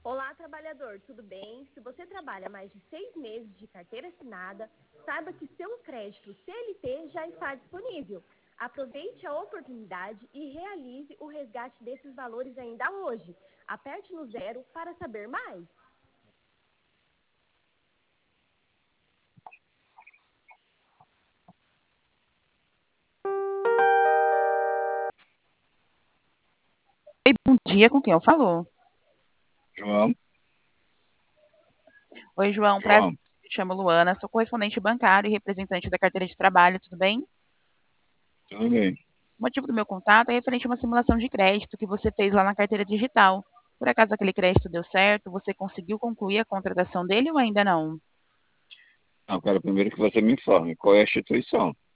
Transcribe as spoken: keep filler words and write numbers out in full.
Olá, trabalhador, tudo bem? Se você trabalha mais de seis meses de carteira assinada, saiba que seu crédito C L T já está disponível. Aproveite a oportunidade e realize o resgate desses valores ainda hoje. Aperte no zero para saber mais. Oi, bom dia, com quem eu falo? João, Oi, João, prazer, João, me chamo Luana, sou correspondente bancário e representante da carteira de trabalho, tudo bem? tudo bem? O motivo do meu contato é referente a uma simulação de crédito que você fez lá na carteira digital. Por acaso aquele crédito deu certo? Você conseguiu concluir a contratação dele ou ainda não? Não, quero primeiro que você me informe qual é a instituição.